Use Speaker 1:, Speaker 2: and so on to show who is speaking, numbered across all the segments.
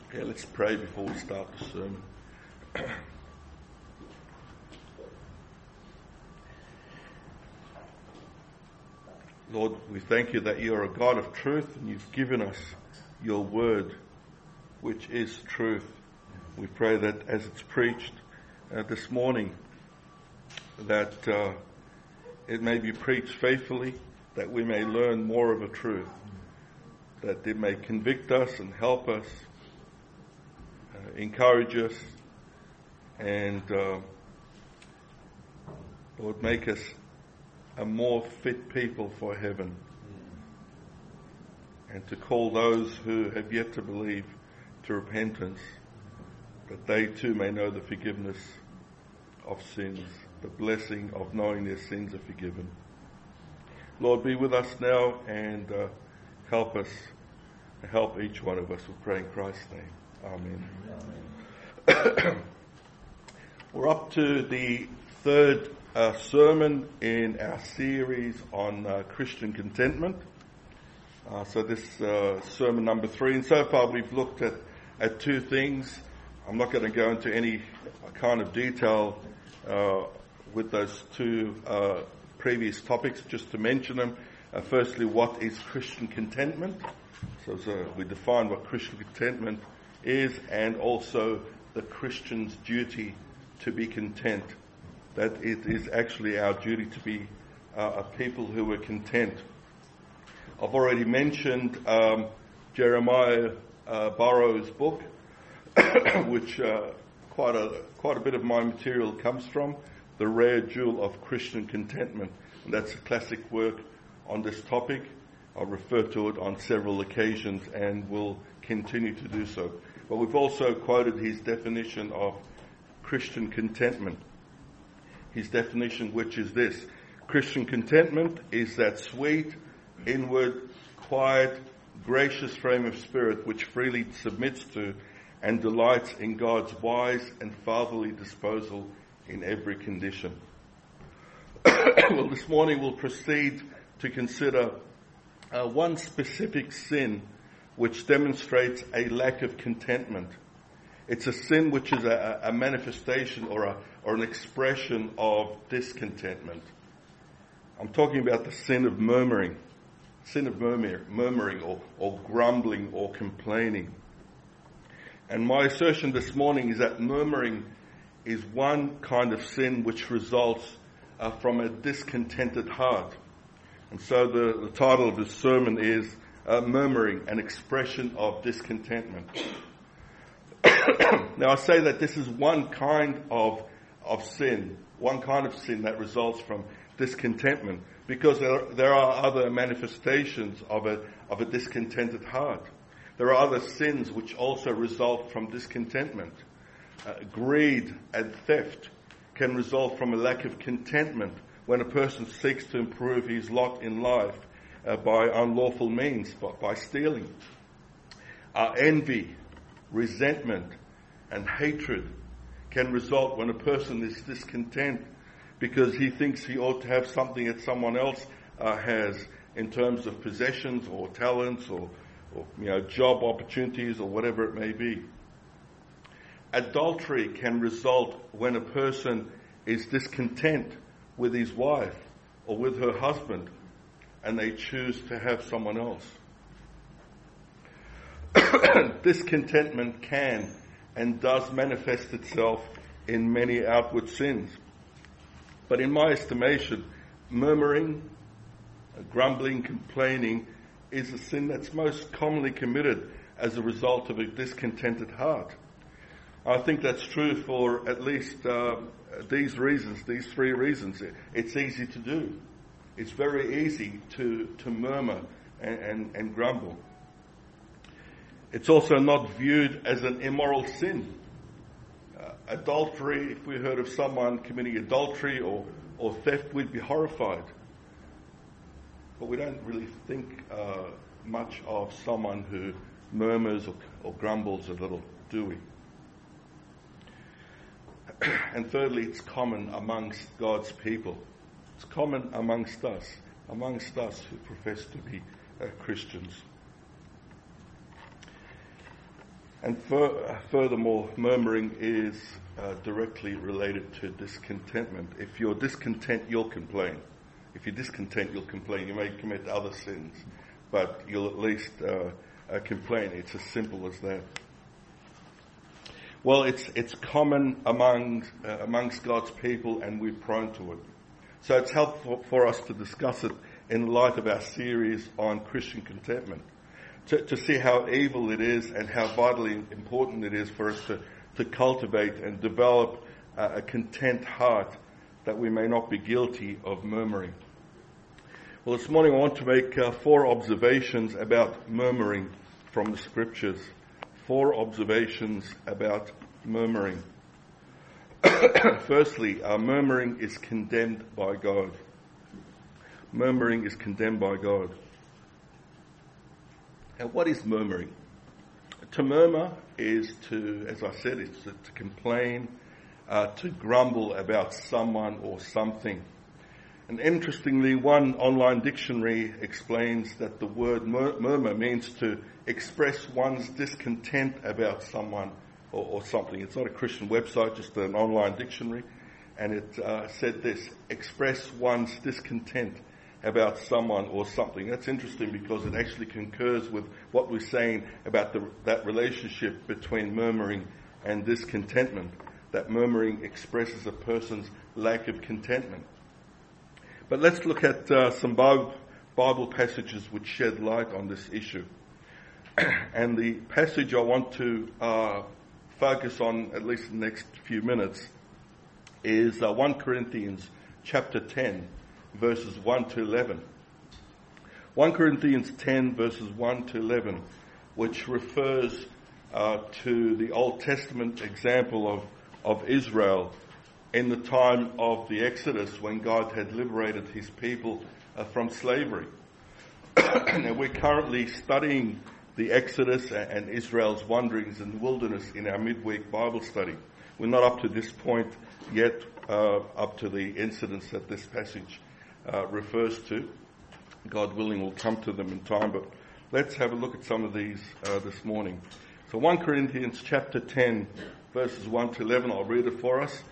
Speaker 1: Okay, let's pray before we start the sermon. Lord, we thank you that you are a God of truth and you've given us your word, which is truth. We pray that as it's preached this morning, that it may be preached faithfully, that we may learn more of the truth, that it may convict us and help us, encourage us, and Lord, make us a more fit people for heaven, and to call those who have yet to believe to repentance, that they too may know the forgiveness of sins, the blessing of knowing their sins are forgiven. Lord, be with us now and help us, help each one of us. We pray in Christ's name. Amen. Amen. We're up to the third sermon in our series on Christian contentment. So this sermon number 3, and so far we've looked at two things. I'm not going to go into any kind of detail with those two previous topics, just to mention them. Firstly, what is Christian contentment? So we define what Christian contentment is, and also the Christian's duty to be content. That it is actually our duty to be a people who are content. I've already mentioned Jeremiah Burroughs' book, which quite a bit of my material comes from, The Rare Jewel of Christian Contentment. And that's a classic work on this topic. I'll refer to it on several occasions and will continue to do so. But we've also quoted his definition of Christian contentment. His definition, which is this: Christian contentment is that sweet, inward, quiet, gracious frame of spirit which freely submits to and delights in God's wise and fatherly disposal in every condition. Well, this morning we'll proceed to consider one specific sin which demonstrates a lack of contentment. It's a sin which is a manifestation or an expression of discontentment. I'm talking about the sin of murmuring. Sin of murmuring or grumbling or complaining. And my assertion this morning is that murmuring is one kind of sin which results from a discontented heart. And so the title of this sermon is Murmuring, an Expression of Discontentment. Now I say that this is one kind of sin, one kind of sin that results from discontentment, because there are other manifestations of a discontented heart. There are other sins which also result from discontentment. Greed and theft can result from a lack of contentment when a person seeks to improve his lot in life by unlawful means, by stealing. Envy, resentment, and hatred can result when a person is discontent because he thinks he ought to have something that someone else has in terms of possessions or talents or job opportunities or whatever it may be. Adultery can result when a person is discontent with his wife or with her husband and they choose to have someone else. Discontentment can and does manifest itself in many outward sins. But in my estimation, murmuring, grumbling, complaining is a sin that's most commonly committed as a result of a discontented heart. I think that's true for at least these three reasons. It's easy to do. It's very easy to murmur and grumble. It's also not viewed as an immoral sin. Adultery, if we heard of someone committing adultery or theft, we'd be horrified. But we don't really think much of someone who murmurs or grumbles a little, do we? And thirdly, it's common amongst God's people. It's common amongst us who profess to be Christians. And furthermore, murmuring is directly related to discontentment. If you're discontent, you'll complain. If you're discontent, you'll complain. You may commit other sins, but you'll at least complain. It's as simple as that. Well, it's common amongst God's people, and we're prone to it. So it's helpful for us to discuss it in light of our series on Christian contentment, to see how evil it is and how vitally important it is for us to cultivate and develop a content heart, that we may not be guilty of murmuring. Well, this morning I want to make 4 observations about murmuring from the Scriptures. 4 observations about murmuring. Firstly, murmuring is condemned by God. Murmuring is condemned by God. And what is murmuring? To murmur is to, as I said, it's to complain, to grumble about someone or something. And interestingly, one online dictionary explains that the word murmur means to express one's discontent about someone or something. It's not a Christian website, just an online dictionary. And it said this: express one's discontent about someone or something. That's interesting because it actually concurs with what we're saying about that relationship between murmuring and discontentment, that murmuring expresses a person's lack of contentment. But let's look at some Bible passages which shed light on this issue. And the passage I want to focus on, at least in the next few minutes, is 1 Corinthians chapter 10, verses 1 to 11. 1 Corinthians 10, verses 1 to 11, which refers to the Old Testament example of Israel in the time of the Exodus, when God had liberated his people from slavery. Now, we're currently studying the Exodus and Israel's wanderings in the wilderness in our midweek Bible study. We're not up to this point yet, up to the incidents that this passage refers to. God willing, we'll come to them in time, but let's have a look at some of these this morning. So 1 Corinthians chapter 10, verses 1 to 11, I'll read it for us.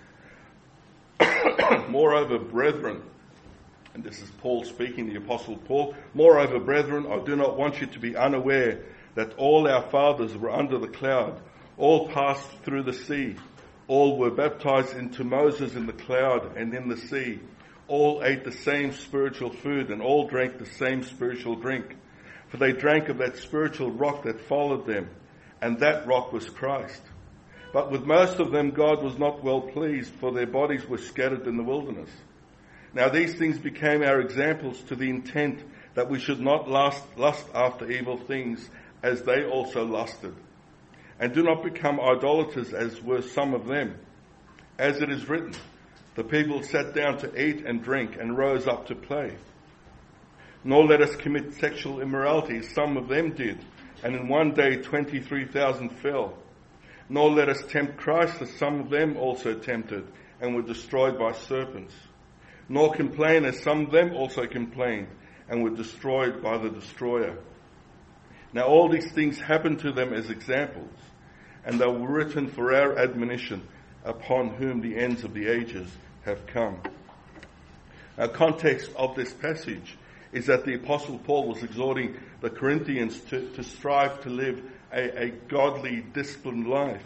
Speaker 1: Moreover, brethren, and this is Paul speaking, the Apostle Paul, moreover, brethren, I do not want you to be unaware that all our fathers were under the cloud, all passed through the sea, all were baptized into Moses in the cloud and in the sea, all ate the same spiritual food, and all drank the same spiritual drink. For they drank of that spiritual rock that followed them, and that rock was Christ. But with most of them God was not well pleased, for their bodies were scattered in the wilderness. Now these things became our examples, to the intent that we should not lust after evil things, as they also lusted. And do not become idolaters, as were some of them. As it is written, the people sat down to eat and drink, and rose up to play. Nor let us commit sexual immorality, as some of them did, and in one day 23,000 fell. Nor let us tempt Christ, as some of them also tempted, and were destroyed by serpents. Nor complain, as some of them also complained, and were destroyed by the destroyer. Now all these things happened to them as examples, and they were written for our admonition, upon whom the ends of the ages have come. Now, context of this passage is that the Apostle Paul was exhorting the Corinthians to strive to live a godly, disciplined life.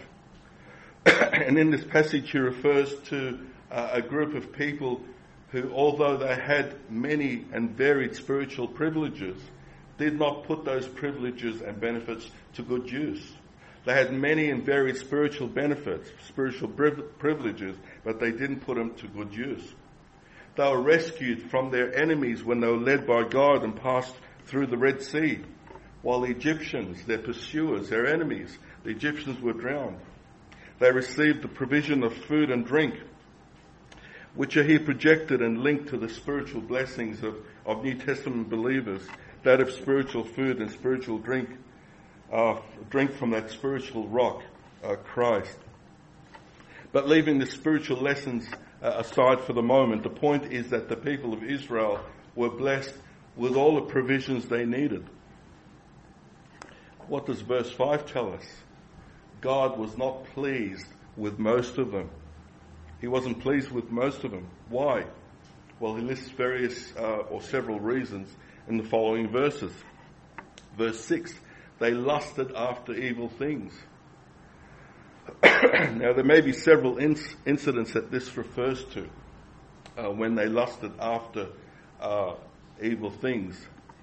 Speaker 1: And in this passage he refers to a group of people who, although they had many and varied spiritual privileges, did not put those privileges and benefits to good use. They had many and varied spiritual benefits, spiritual privileges, but they didn't put them to good use. They were rescued from their enemies when they were led by God and passed through the Red Sea, while the Egyptians, their pursuers, their enemies, the Egyptians were drowned. They received the provision of food and drink, which are here projected and linked to the spiritual blessings of New Testament believers, that of spiritual food and spiritual drink from that spiritual rock, Christ. But leaving the spiritual lessons aside for the moment, the point is that the people of Israel were blessed with all the provisions they needed. What does verse 5 tell us? God was not pleased with most of them. He wasn't pleased with most of them. Why? Well, he lists various or several reasons in the following verses. Verse 6, they lusted after evil things. Now, there may be several incidents that this refers to when they lusted after evil things.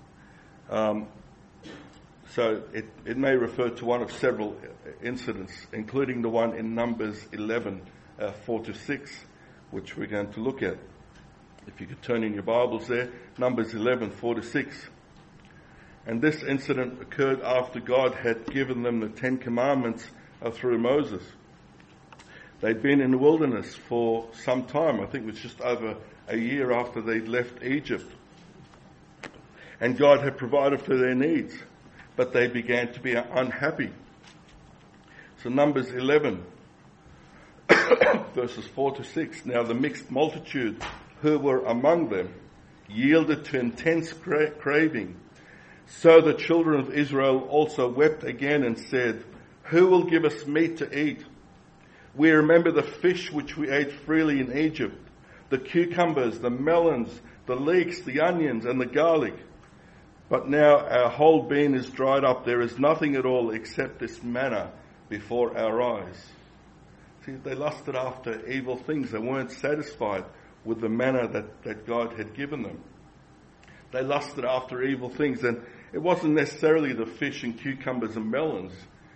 Speaker 1: So it may refer to one of several incidents, including the one in Numbers 11, 4-6, which we're going to look at. If you could turn in your Bibles there, Numbers 11, 4-6. And this incident occurred after God had given them the 10 Commandments through Moses. They'd been in the wilderness for some time. I think it was just over a year after they'd left Egypt. And God had provided for their needs, but they began to be unhappy. So Numbers 11, verses 4-6. Now the mixed multitude who were among them yielded to intense craving. So the children of Israel also wept again and said, who will give us meat to eat? We remember the fish which we ate freely in Egypt, the cucumbers, the melons, the leeks, the onions, and the garlic. But now our whole being is dried up. There is nothing at all except this manna before our eyes. See, they lusted after evil things. They weren't satisfied with the manna that God had given them. They lusted after evil things, and it wasn't necessarily the fish and cucumbers and melons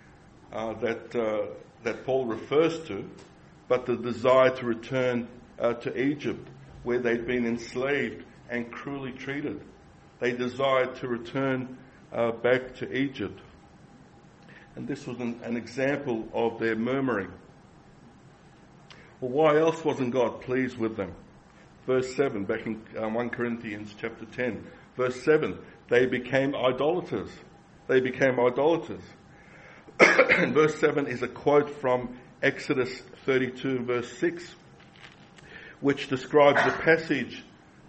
Speaker 1: that Paul refers to, but the desire to return to Egypt, where they'd been enslaved and cruelly treated. They desired to return back to Egypt. And this was an example of their murmuring. Well, why else wasn't God pleased with them? Verse 7, back in 1 Corinthians chapter 10. Verse 7, they became idolaters. They became idolaters. And verse 7 is a quote from Exodus 32, verse 6, which describes the passage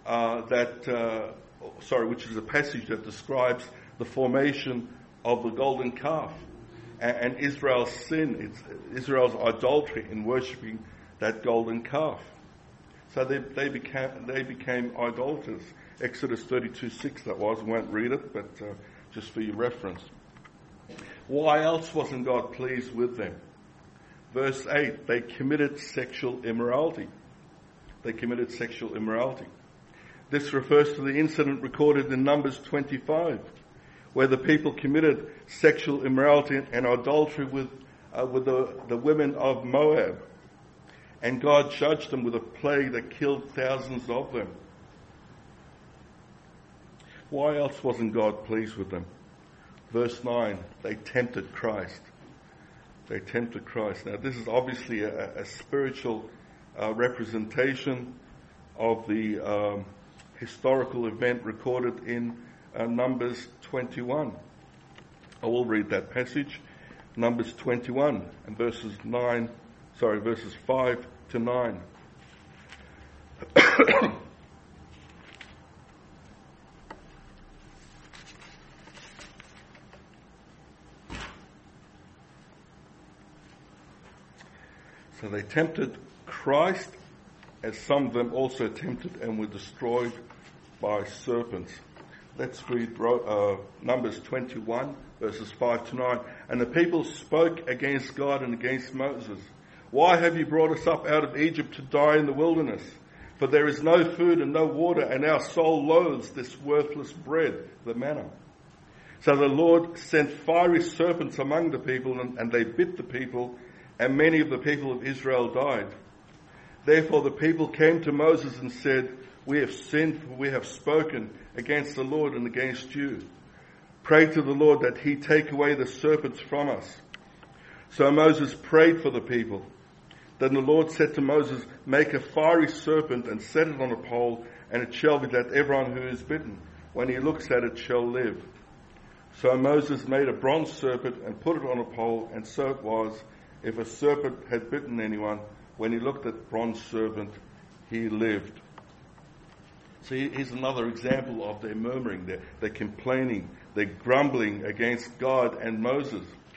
Speaker 1: which is a passage that describes the formation of the golden calf and Israel's sin, Israel's idolatry in worshipping that golden calf. So they became idolaters. Exodus 32:6 that was. I won't read it, but just for your reference. Why else wasn't God pleased with them? Verse 8, they committed sexual immorality. They committed sexual immorality. This refers to the incident recorded in Numbers 25, where the people committed sexual immorality and idolatry with the women of Moab. And God judged them with a plague that killed thousands of them. Why else wasn't God pleased with them? Verse 9, they tempted Christ. They tempted Christ. Now this is obviously a spiritual representation of the historical event recorded in Numbers 21. I will read that passage. Numbers 21 and verses 5 to 9. So they tempted Christ, as some of them also tempted and were destroyed by serpents. Let's read Numbers 21, verses 5 to 9. And the people spoke against God and against Moses. Why have you brought us up out of Egypt to die in the wilderness? For there is no food and no water, and our soul loathes this worthless bread, the manna. So the Lord sent fiery serpents among the people, and they bit the people, and many of the people of Israel died. Therefore the people came to Moses and said, we have sinned, for we have spoken against the Lord and against you. Pray to the Lord that he take away the serpents from us. So Moses prayed for the people. Then the Lord said to Moses, make a fiery serpent and set it on a pole, and it shall be that everyone who is bitten, when he looks at it, shall live. So Moses made a bronze serpent and put it on a pole, and so it was, if a serpent had bitten anyone, when he looked at the bronze serpent, he lived. See, here's another example of their murmuring, their complaining, their grumbling against God and Moses.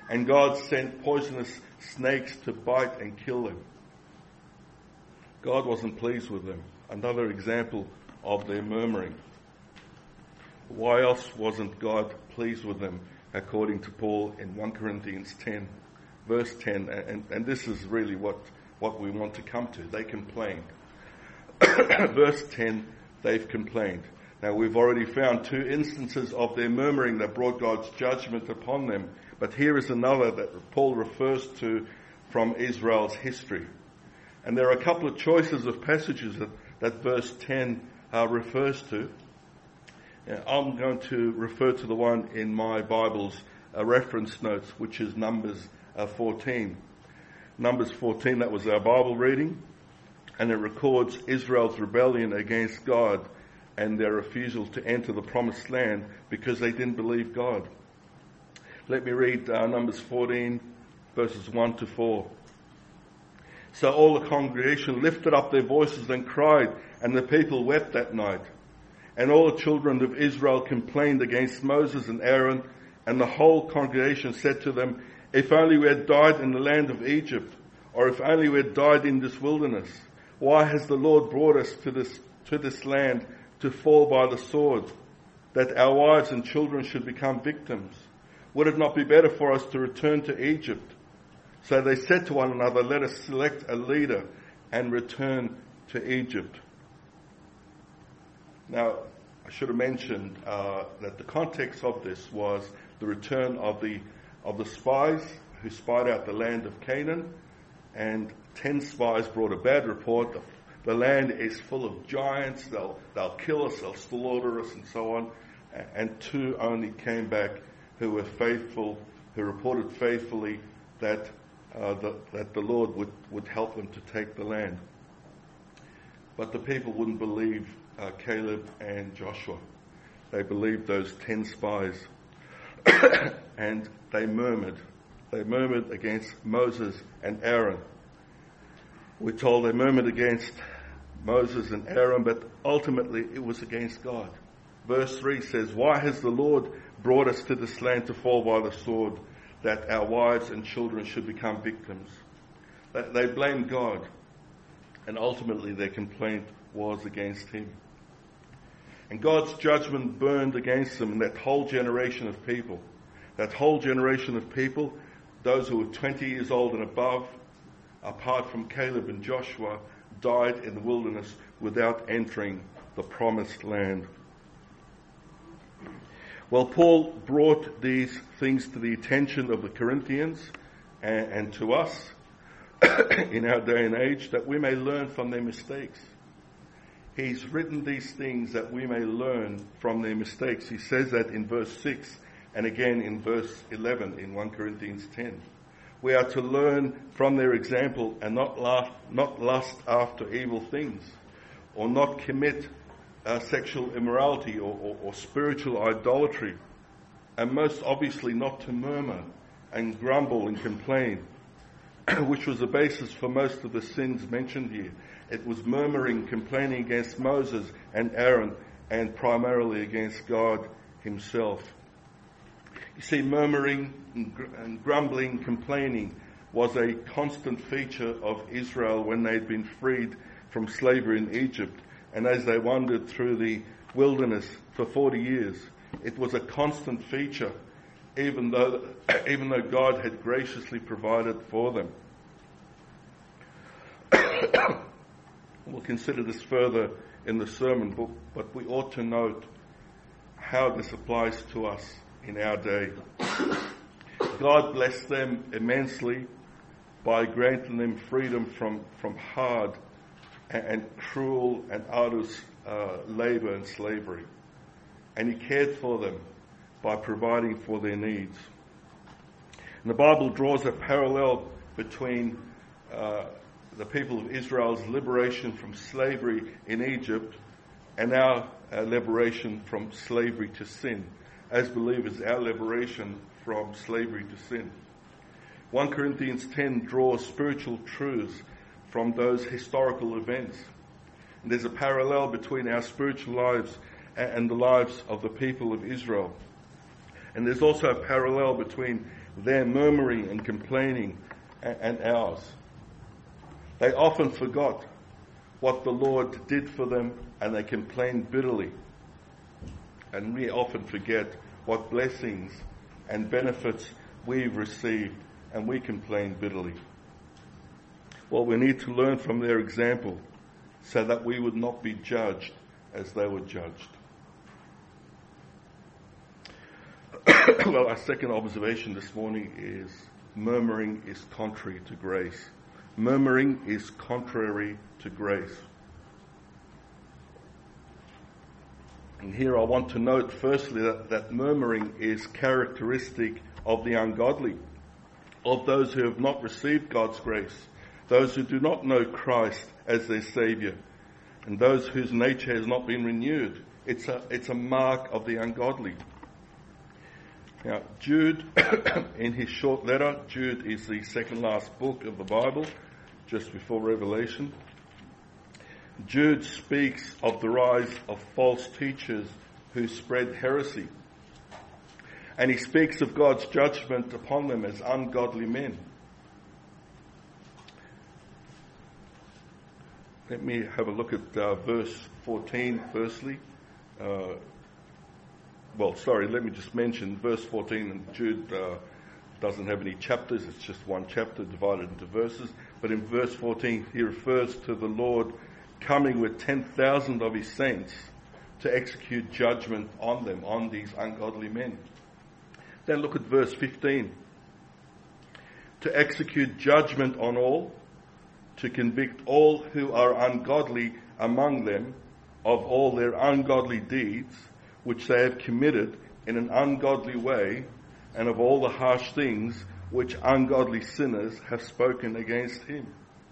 Speaker 1: and God sent poisonous snakes to bite and kill them. God wasn't pleased with them. Another example of their murmuring. Why else wasn't God pleased with them, according to Paul in 1 Corinthians 10, verse 10, and this is really what we want to come to. They complained. Verse 10, they've complained. Now we've already found 2 instances of their murmuring that brought God's judgment upon them, but here is another that Paul refers to from Israel's history. And there are a couple of choices of passages that verse 10 refers to. I'm going to refer to the one in my Bible's reference notes, which is Numbers 14. Numbers 14, that was our Bible reading, and it records Israel's rebellion against God and their refusal to enter the promised land because they didn't believe God. Let me read Numbers 14, verses 1 to 4. So all the congregation lifted up their voices and cried, and the people wept that night. And all the children of Israel complained against Moses and Aaron, and the whole congregation said to them, if only we had died in the land of Egypt, or if only we had died in this wilderness. Why has the Lord brought us to this land to fall by the sword, that our wives and children should become victims? Would it not be better for us to return to Egypt? So they said to one another, let us select a leader and return to Egypt. Now, I should have mentioned that the context of this was the return of the spies who spied out the land of Canaan, and 10 spies brought a bad report. The land is full of giants. They'll kill us. They'll slaughter us, and so on. And 2 only came back who were faithful, who reported faithfully that the Lord would help them to take the land. But the people wouldn't believe Caleb and Joshua. They believed those 10 spies. And they murmured. They murmured against Moses and Aaron. We're told they murmured against Moses and Aaron, but ultimately it was against God. Verse 3 says, why has the Lord brought us to this land to fall by the sword, that our wives and children should become victims? They blamed God, and ultimately their complaint was against him. And God's judgment burned against them, and that whole generation of people, those who were 20 years old and above, apart from Caleb and Joshua, died in the wilderness without entering the promised land. Well, Paul brought these things to the attention of the Corinthians and to us in our day and age, that we may learn from their mistakes. He's written these things that we may learn from their mistakes. He says that in verse 6 and again in verse 11 in 1 Corinthians 10. We are to learn from their example and not lust after evil things, or not commit sexual immorality or spiritual idolatry, and most obviously not to murmur and grumble and complain, which was the basis for most of the sins mentioned here. It was murmuring, complaining against Moses and Aaron, and primarily against God himself. You see, murmuring and grumbling, complaining was a constant feature of Israel when they'd been freed from slavery in Egypt, and as they wandered through the wilderness for 40 years. It was a constant feature, even though God had graciously provided for them. We'll consider this further in the sermon, but we ought to note how this applies to us in our day. God blessed them immensely by granting them freedom from hard and cruel and arduous labor and slavery. And he cared for them by providing for their needs. And the Bible draws a parallel between the people of Israel's liberation from slavery in Egypt and our liberation from slavery to sin. As believers, our liberation from slavery to sin. 1 Corinthians 10 draws spiritual truths from those historical events. And there's a parallel between our spiritual lives and the lives of the people of Israel. And there's also a parallel between their murmuring and complaining and ours. They often forgot what the Lord did for them, and they complained bitterly. And we often forget what blessings and benefits we've received, and we complain bitterly. Well, we need to learn from their example so that we would not be judged as they were judged. Well, our second observation this morning is murmuring is contrary to grace. Murmuring is contrary to grace. And here I want to note firstly that murmuring is characteristic of the ungodly, of those who have not received God's grace, those who do not know Christ as their Saviour, and those whose nature has not been renewed. It's a mark of the ungodly. Now, Jude, in his short letter, Jude is the second last book of the Bible, just before Revelation. Jude speaks of the rise of false teachers who spread heresy. And he speaks of God's judgment upon them as ungodly men. Let me have a look at verse 14 firstly. Let me just mention verse 14, and Jude doesn't have any chapters, it's just one chapter divided into verses. But in verse 14, he refers to the Lord coming with 10,000 of his saints to execute judgment on them, on these ungodly men. Then look at verse 15. To execute judgment on all, to convict all who are ungodly among them of all their ungodly deeds, which they have committed in an ungodly way, and of all the harsh things which ungodly sinners have spoken against him.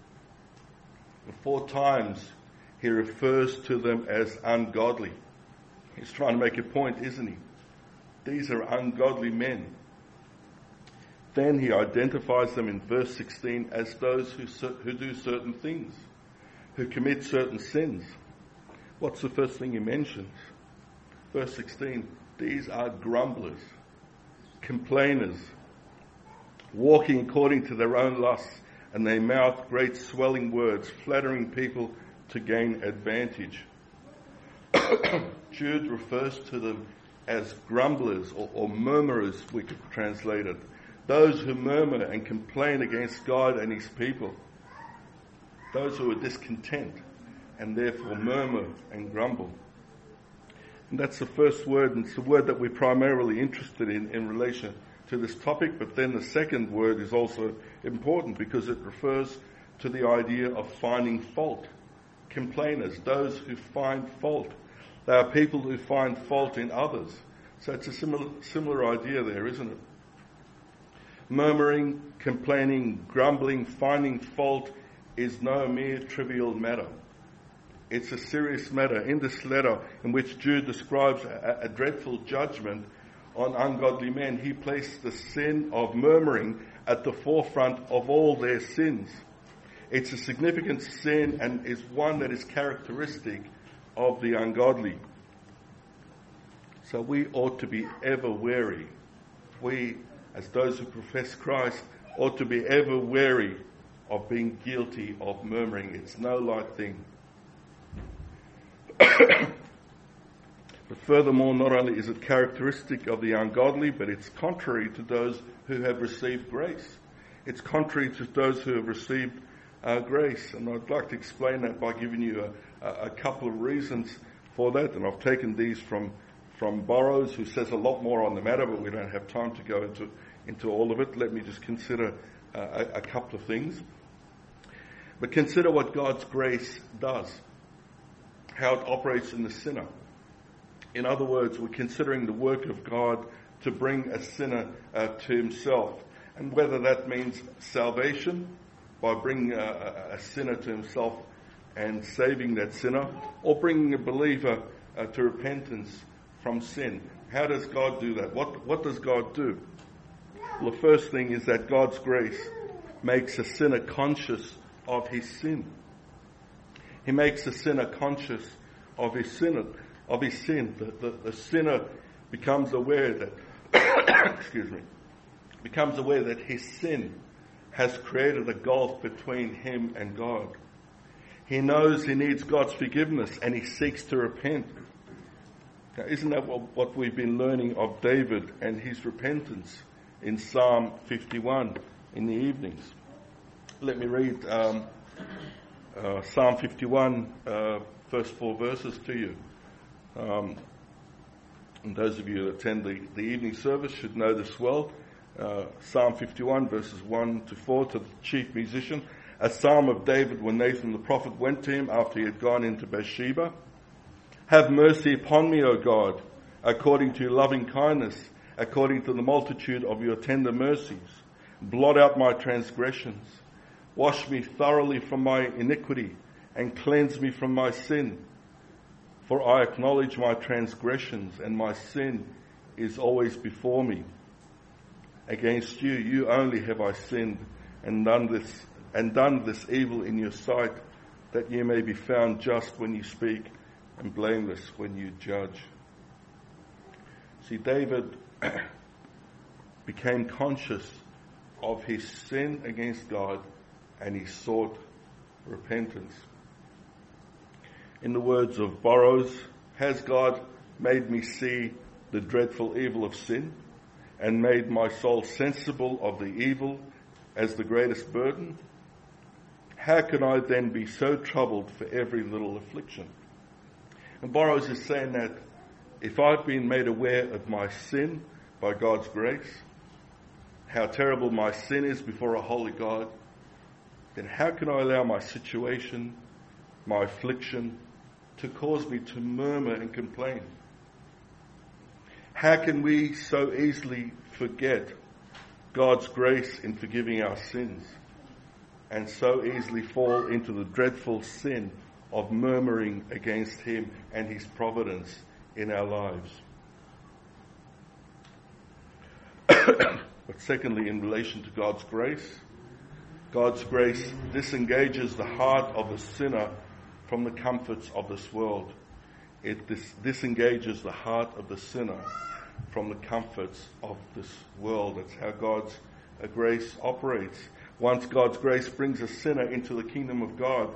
Speaker 1: 4 times he refers to them as ungodly. He's trying to make a point, isn't he? These are ungodly men. Then he identifies them in verse 16 as those who do certain things, who commit certain sins. What's the first thing he mentions? Verse 16, these are grumblers, complainers, walking according to their own lusts, and they mouth great swelling words, flattering people to gain advantage. Jude refers to them as grumblers or murmurers, we could translate it. Those who murmur and complain against God and his people. Those who are discontent and therefore murmur and grumble. And that's the first word, and it's the word that we're primarily interested in relation to this topic. But then the second word is also important because it refers to the idea of finding fault. Complainers, those who find fault. They are people who find fault in others. So it's a similar idea there, isn't it? Murmuring, complaining, grumbling, finding fault is no mere trivial matter. It's a serious matter. In this letter, in which Jude describes a dreadful judgment on ungodly men, he placed the sin of murmuring at the forefront of all their sins. It's a significant sin and is one that is characteristic of the ungodly. So we ought to be ever wary. We, as those who profess Christ, ought to be ever wary of being guilty of murmuring. It's no light thing. But furthermore, not only is it characteristic of the ungodly, but it's contrary to those who have received grace. It's contrary to those who have received grace. And I'd like to explain that by giving you a couple of reasons for that. And I've taken these from Burroughs, who says a lot more on the matter, but we don't have time to go into all of it. Let me just consider a couple of things. But consider what God's grace does, how it operates in the sinner. In other words, we're considering the work of God to bring a sinner to himself. And whether that means salvation, by bringing a sinner to himself and saving that sinner, or bringing a believer to repentance from sin. How does God do that? What does God do? Well, the first thing is that God's grace makes a sinner conscious of his sin. He makes the sinner conscious of his sin. The sinner becomes aware that becomes aware that his sin has created a gulf between him and God. He knows he needs God's forgiveness and he seeks to repent. Now, isn't that what we've been learning of David and his repentance in Psalm 51 in the evenings? Let me read Psalm 51, first 4 verses to you. And those of you that attend the evening service should know this well. Psalm 51, verses 1 to 4, to the chief musician. A psalm of David when Nathan the prophet went to him after he had gone into Bathsheba. Have mercy upon me, O God, according to your loving kindness, according to the multitude of your tender mercies. Blot out my transgressions. Wash me thoroughly from my iniquity and cleanse me from my sin. For I acknowledge my transgressions and my sin is always before me. Against you, you only have I sinned and done this evil in your sight, that you may be found just when you speak and blameless when you judge. See, David became conscious of his sin against God and he sought repentance. In the words of Burroughs, has God made me see the dreadful evil of sin and made my soul sensible of the evil as the greatest burden? How can I then be so troubled for every little affliction? And Burroughs is saying that if I've been made aware of my sin by God's grace, how terrible my sin is before a holy God, then how can I allow my situation, my affliction, to cause me to murmur and complain? How can we so easily forget God's grace in forgiving our sins and so easily fall into the dreadful sin of murmuring against him and his providence in our lives? But secondly, in relation to God's grace disengages the heart of the sinner from the comforts of this world. It disengages the heart of the sinner from the comforts of this world. That's how God's grace operates. Once God's grace brings a sinner into the kingdom of God,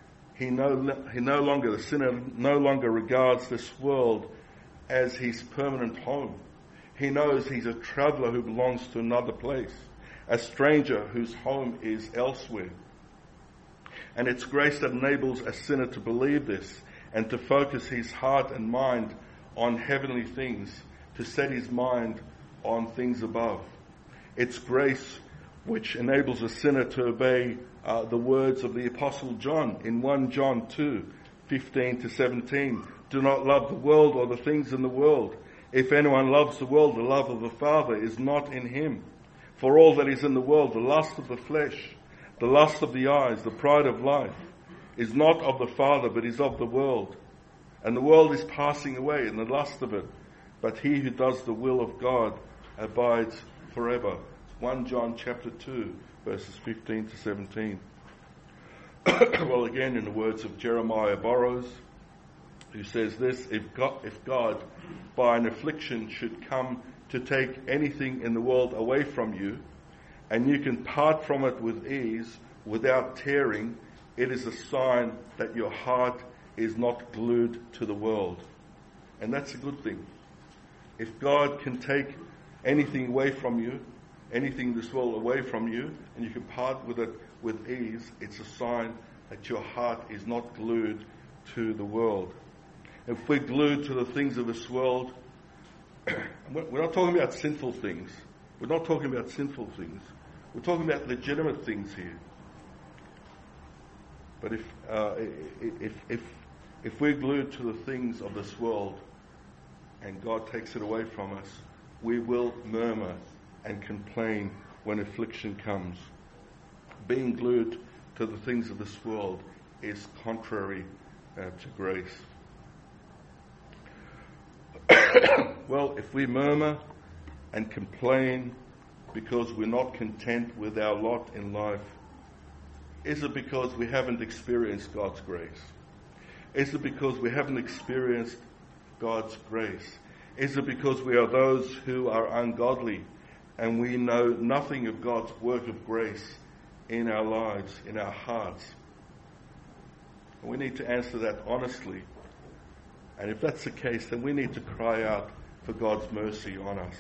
Speaker 1: the sinner no longer regards this world as his permanent home. He knows he's a traveller who belongs to another place, a stranger whose home is elsewhere. And it's grace that enables a sinner to believe this and to focus his heart and mind on heavenly things, to set his mind on things above. It's grace which enables a sinner to obey the words of the Apostle John in 1 John 2, 15 to 17. Do not love the world or the things in the world. If anyone loves the world, the love of the Father is not in him. For all that is in the world, the lust of the flesh, the lust of the eyes, the pride of life, is not of the Father, but is of the world. And the world is passing away, and the lust of it. But he who does the will of God abides forever. 1 John chapter 2, verses 15 to 17. Well, again, in the words of Jeremiah Burroughs, who says this: if God, by an affliction, should come to take anything in the world away from you, and you can part from it with ease, without tearing, it is a sign that your heart is not glued to the world. And that's a good thing. If God can take anything away from you, anything in this world away from you, and you can part with it with ease, it's a sign that your heart is not glued to the world. If we're glued to the things of this world, we're not talking about sinful things. We're not talking about sinful things. We're talking about legitimate things here. But if we're glued to the things of this world and God takes it away from us, we will murmur and complain when affliction comes. Being glued to the things of this world is contrary to grace. Well, if we murmur and complain because we're not content with our lot in life, is it because we haven't experienced God's grace? Is it because we haven't experienced God's grace? Is it because we are those who are ungodly and we know nothing of God's work of grace in our lives, in our hearts. And we need to answer that honestly. And if that's the case, then we need to cry out for God's mercy on us.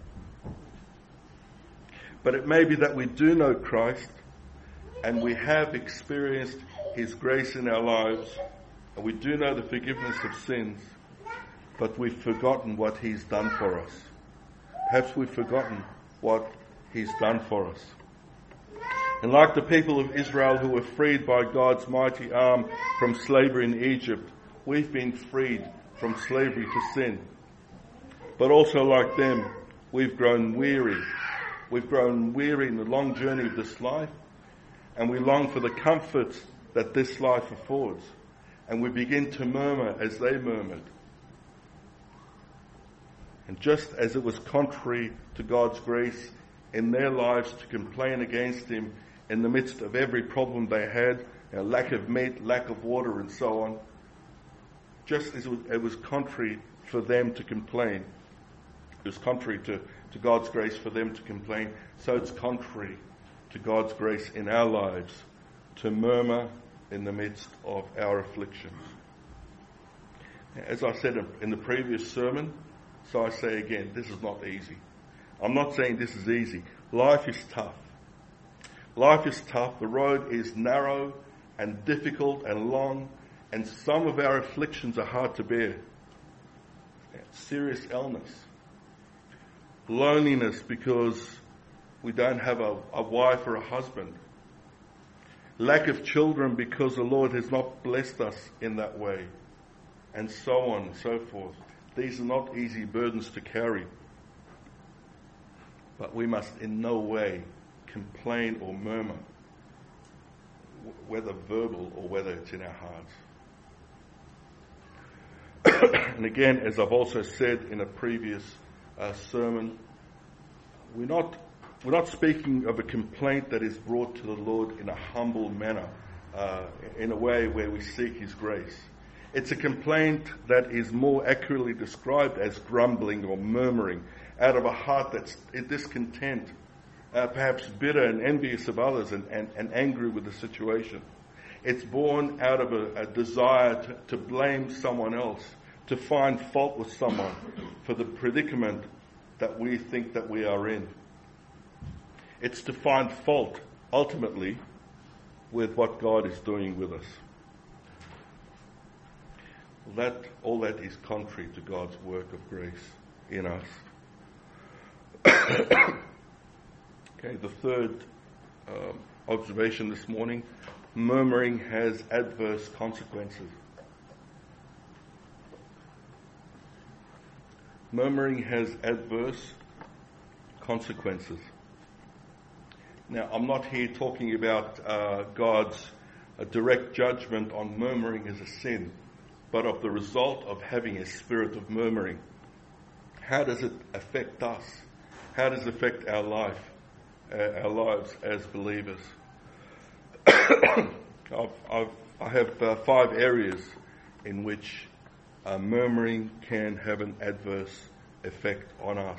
Speaker 1: But it may be that we do know Christ, and we have experienced His grace in our lives, and we do know the forgiveness of sins, but we've forgotten what He's done for us. Perhaps we've forgotten what He's done for us. And like the people of Israel who were freed by God's mighty arm from slavery in Egypt, we've been freed from slavery to sin. But also like them, we've grown weary. We've grown weary in the long journey of this life, and we long for the comforts that this life affords. And we begin to murmur as they murmured. And just as it was contrary to God's grace in their lives to complain against Him in the midst of every problem they had, lack of meat, lack of water, and so on, just as it was contrary for them to complain, it was contrary to God's grace for them to complain, so it's contrary to God's grace in our lives to murmur in the midst of our afflictions. As I said in the previous sermon, so I say again, this is not easy. I'm not saying this is easy. Life is tough. Life is tough. The road is narrow and difficult and long, and some of our afflictions are hard to bear. Serious illness. Loneliness because we don't have a wife or a husband. Lack of children because the Lord has not blessed us in that way. And so on and so forth. These are not easy burdens to carry. But we must in no way complain or murmur, whether verbal or whether it's in our hearts. And again, as I've also said in a previous sermon, we're not speaking of a complaint that is brought to the Lord in a humble manner, in a way where we seek His grace. It's a complaint that is more accurately described as grumbling or murmuring out of a heart that's discontent, perhaps bitter and envious of others and angry with the situation. It's born out of a desire to blame someone else, to find fault with someone for the predicament that we think that we are in. It's to find fault, ultimately, with what God is doing with us. All that is contrary to God's work of grace in us. Okay, the third observation this morning, murmuring has adverse consequences. Murmuring has adverse consequences. Now, I'm not here talking about God's direct judgment on murmuring as a sin, but of the result of having a spirit of murmuring. How does it affect us? How does it affect our lives as believers? I have 5 areas in which murmuring can have an adverse effect on us.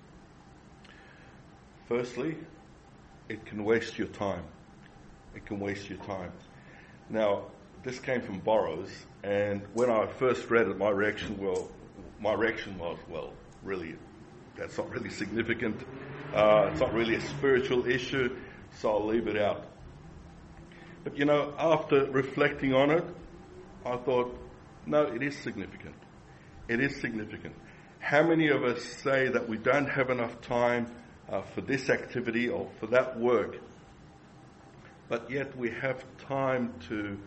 Speaker 1: Firstly, it can waste your time. It can waste your time. Now, this came from Burroughs, and when I first read it, my reaction was, really, that's not really significant. It's not really a spiritual issue, so I'll leave it out. But after reflecting on it, I thought, no, it is significant. It is significant. How many of us say that we don't have enough time for this activity or for that work, but yet we have time to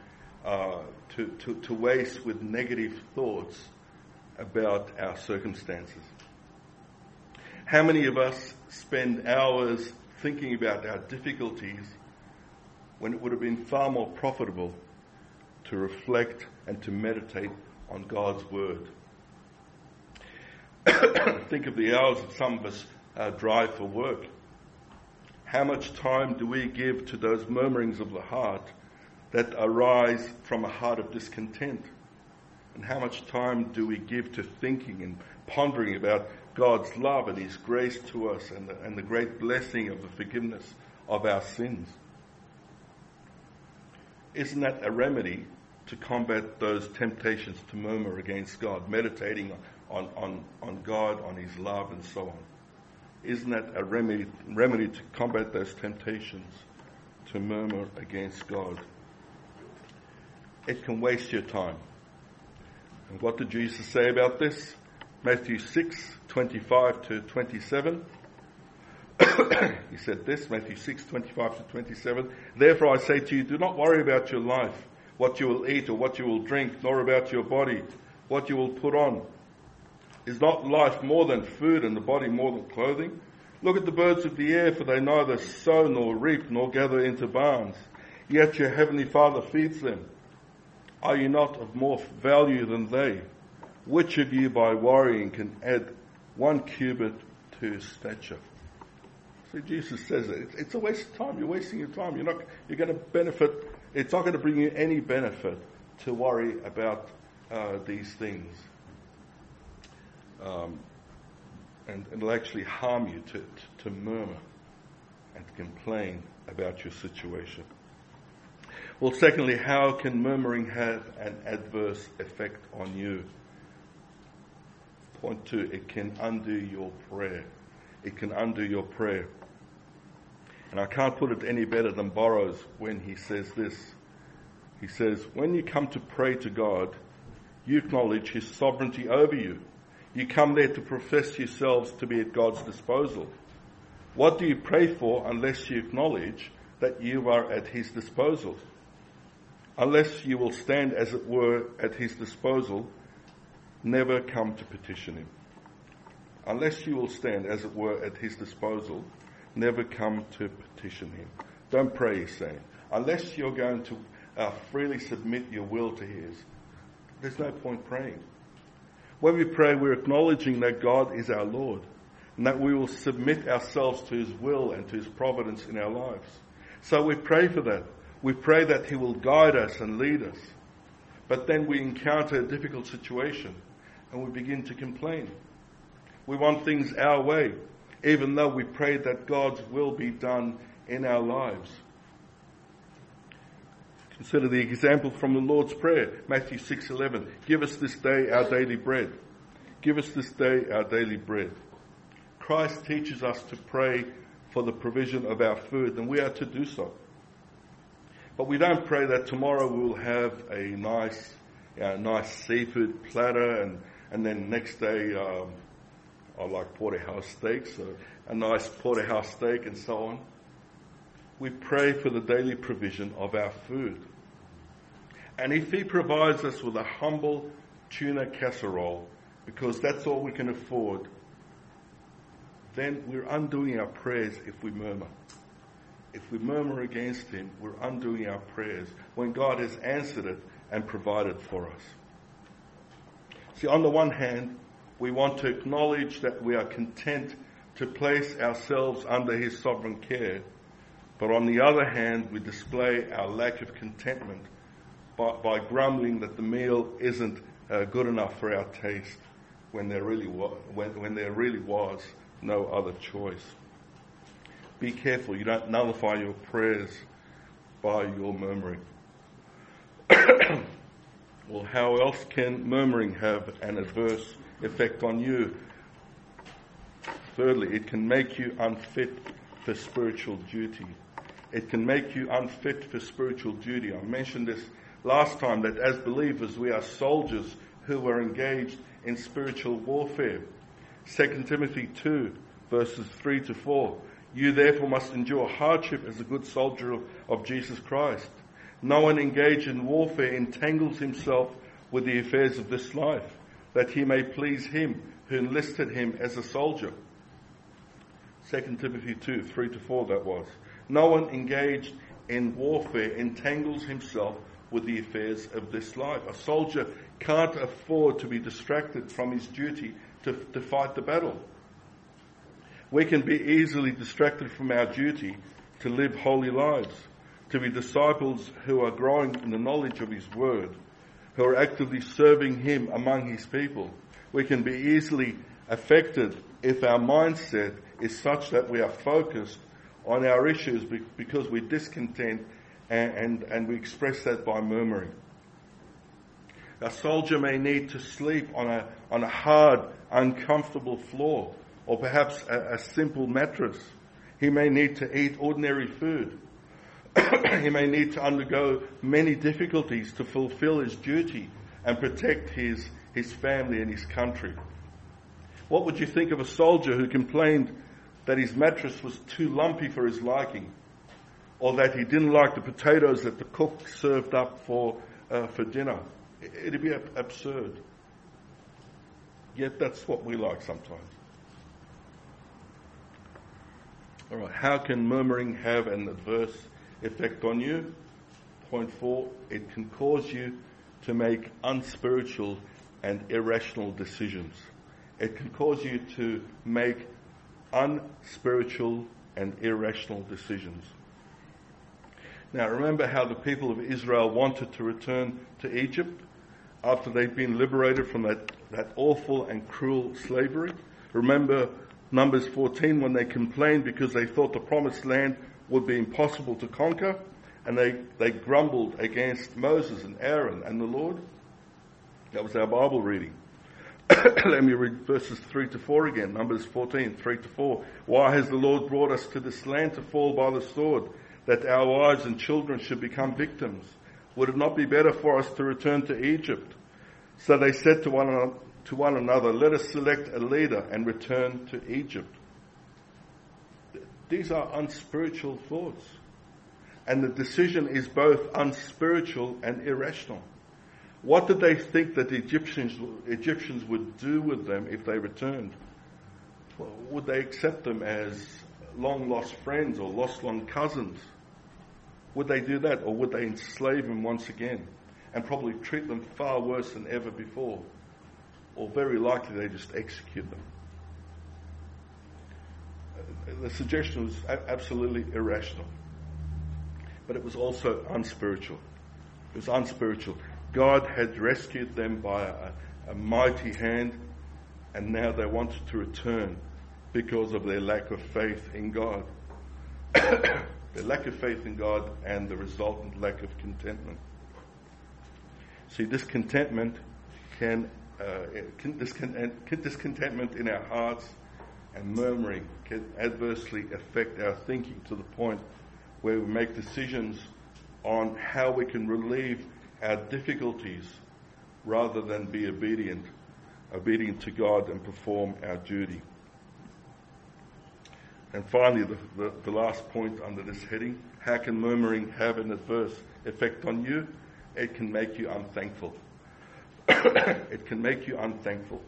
Speaker 1: waste with negative thoughts about our circumstances? How many of us spend hours thinking about our difficulties when it would have been far more profitable to reflect and to meditate on God's Word? Think of the hours that some of us drive for work. How much time do we give to those murmurings of the heart that arise from a heart of discontent? And how much time do we give to thinking and pondering about God's love and his grace to us and the great blessing of the forgiveness of our sins. Isn't that a remedy to combat those temptations to murmur against God, meditating on God, on his love and so on? Isn't that a remedy to combat those temptations to murmur against God? It can waste your time. And what did Jesus say about this? Matthew 6:25-27. He said this, Matthew 6:25-27. Therefore I say to you, do not worry about your life, what you will eat or what you will drink, nor about your body, what you will put on. Is not life more than food and the body more than clothing? Look at the birds of the air, for they neither sow nor reap nor gather into barns, yet your heavenly Father feeds them. Are you not of more value than they? Which of you by worrying can add 1 cubit to his stature? See, Jesus says it's a waste of time. You're wasting your time. You're going to benefit. It's not going to bring you any benefit to worry about these things. And it'll actually harm you to murmur and to complain about your situation. Well, secondly, how can murmuring have an adverse effect on you? Point 2, it can undo your prayer. It can undo your prayer. And I can't put it any better than Burroughs when he says this. He says, when you come to pray to God, you acknowledge his sovereignty over you. You come there to profess yourselves to be at God's disposal. What do you pray for unless you acknowledge that you are at his disposal? Unless you will stand, as it were, at his disposal, never come to petition him. Unless you will stand, as it were, at his disposal, never come to petition him. Don't pray, he's saying. Unless you're going to freely submit your will to his, there's no point praying. When we pray, we're acknowledging that God is our Lord and that we will submit ourselves to his will and to his providence in our lives. So we pray for that. We pray that he will guide us and lead us. But then we encounter a difficult situation and we begin to complain. We want things our way, even though we pray that God's will be done in our lives. Consider the example from the Lord's Prayer, Matthew 6:11. Give us this day our daily bread. Give us this day our daily bread. Christ teaches us to pray for the provision of our food, and we are to do so. But we don't pray that tomorrow we will have a nice seafood platter, and then next day I like porterhouse steaks, so a nice porterhouse steak and so on. We pray for the daily provision of our food. And if he provides us with a humble tuna casserole, because that's all we can afford, then we're undoing our prayers if we murmur. If we murmur against him, we're undoing our prayers when God has answered it and provided for us. See, on the one hand, we want to acknowledge that we are content to place ourselves under his sovereign care. But on the other hand, we display our lack of contentment by grumbling that the meal isn't good enough for our taste when there really was no other choice. Be careful you don't nullify your prayers by your murmuring. Well, how else can murmuring have an adverse effect on you? Thirdly, it can make you unfit for spiritual duty. It can make you unfit for spiritual duty. I mentioned this last time, that as believers we are soldiers who are engaged in spiritual warfare. 2 Timothy 2 verses 3-4. You therefore must endure hardship as a good soldier of Jesus Christ. No one engaged in warfare entangles himself with the affairs of this life, that he may please him who enlisted him as a soldier. 2 Timothy 2, 3-4 that was. No one engaged in warfare entangles himself with the affairs of this life. A soldier can't afford to be distracted from his duty to fight the battle. We can be easily distracted from our duty to live holy lives, to be disciples who are growing in the knowledge of his word, who are actively serving him among his people. We can be easily affected if our mindset is such that we are focused on our issues because we're discontent and we express that by murmuring. A soldier may need to sleep on a hard, uncomfortable floor, or perhaps a simple mattress. He may need to eat ordinary food. He may need to undergo many difficulties to fulfill his duty and protect his family and his country. What would you think of a soldier who complained that his mattress was too lumpy for his liking, or that he didn't like the potatoes that the cook served up for dinner? It'd be absurd. Yet that's what we like sometimes. All right, how can murmuring have an adverse effect on you? Point 4, it can cause you to make unspiritual and irrational decisions. It can cause you to make unspiritual and irrational decisions. Now remember how the people of Israel wanted to return to Egypt after they'd been liberated from that awful and cruel slavery. Remember Numbers 14 when they complained because they thought the promised land would be impossible to conquer, and they grumbled against Moses and Aaron and the Lord. That was our Bible reading. Let me read verses 3 to 4 again. Numbers 14, 3 to 4. Why has the Lord brought us to this land to fall by the sword, that our wives and children should become victims? Would it not be better for us to return to Egypt? So they said to one another, let us select a leader and return to Egypt. These are unspiritual thoughts. And the decision is both unspiritual and irrational. What did they think that the Egyptians would do with them if they returned? Well, would they accept them as long-lost friends or lost-long cousins? Would they do that, or would they enslave them once again and probably treat them far worse than ever before? Or very likely they just execute them. The suggestion was absolutely irrational. But it was also unspiritual. It was unspiritual. God had rescued them by a mighty hand, and now they wanted to return because of their lack of faith in God. Their lack of faith in God and the resultant lack of contentment. See, discontentment discontentment in our hearts and murmuring can adversely affect our thinking to the point where we make decisions on how we can relieve our difficulties rather than be obedient to God and perform our duty. And finally, the last point under this heading, how can murmuring have an adverse effect on you? It can make you unthankful. It can make you unthankful.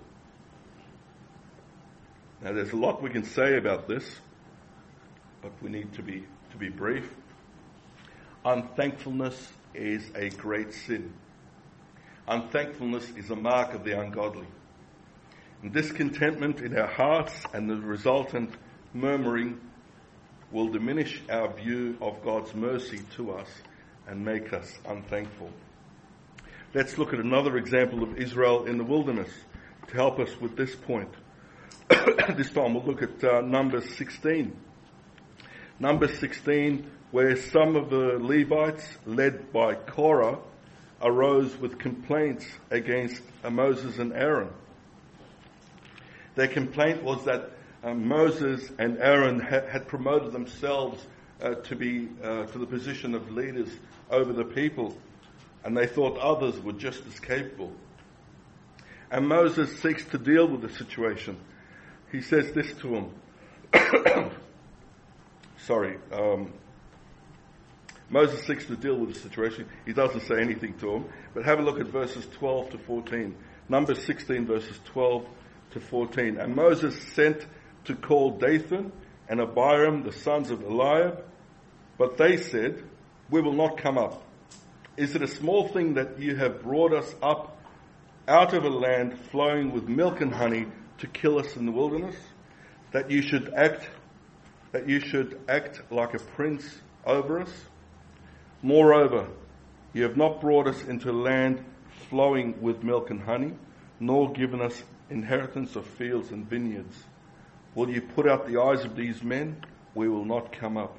Speaker 1: Now, there's a lot we can say about this, but we need to be brief. Unthankfulness is a great sin. Unthankfulness is a mark of the ungodly. And discontentment in our hearts and the resultant murmuring will diminish our view of God's mercy to us and make us unthankful. Let's look at another example of Israel in the wilderness to help us with this point. This time we'll look at Numbers 16. Numbers 16, where some of the Levites, led by Korah, arose with complaints against Moses and Aaron. Their complaint was that Moses and Aaron had promoted themselves to the position of leaders over the people, and they thought others were just as capable. And Moses seeks to deal with the situation. He says this to him. Moses seeks to deal with the situation. He doesn't say anything to him. But have a look at verses 12 to 14. Numbers 16, verses 12 to 14. And Moses sent to call Dathan and Abiram, the sons of Eliab. But they said, we will not come up. Is it a small thing that you have brought us up out of a land flowing with milk and honey to kill us in the wilderness? That you should act like a prince over us? Moreover, you have not brought us into a land flowing with milk and honey, nor given us inheritance of fields and vineyards. Will you put out the eyes of these men? We will not come up.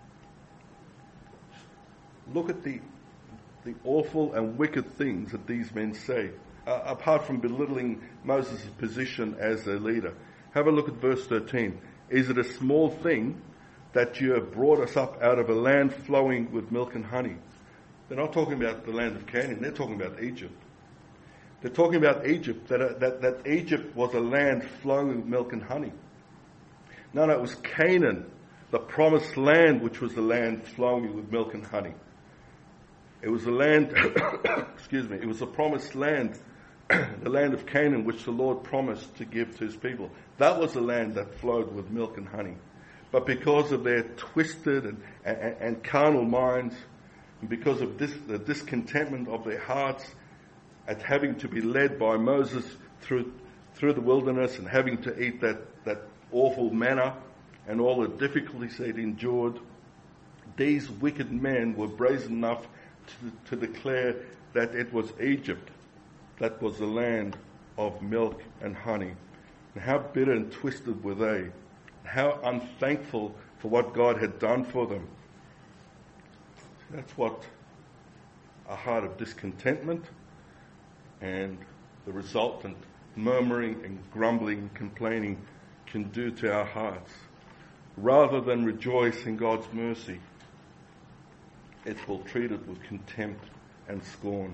Speaker 1: Look at the awful and wicked things that these men say, apart from belittling Moses' position as their leader. Have a look at verse 13. Is it a small thing that you have brought us up out of a land flowing with milk and honey? They're not talking about the land of Canaan, they're talking about Egypt. They're talking about Egypt, that Egypt was a land flowing with milk and honey. No, it was Canaan, the promised land, which was the land flowing with milk and honey. It was the land, it was the promised land, the land of Canaan, which the Lord promised to give to his people. That was the land that flowed with milk and honey. But because of their twisted and carnal minds, and because of the discontentment of their hearts at having to be led by Moses through the wilderness and having to eat that awful manna and all the difficulties they'd endured, these wicked men were brazen enough to declare that it was Egypt that was the land of milk and honey. And how bitter and twisted were they? How unthankful for what God had done for them. That's what a heart of discontentment and the resultant murmuring and grumbling and complaining can do to our hearts. Rather than rejoice in God's mercy, it will treat it with contempt and scorn.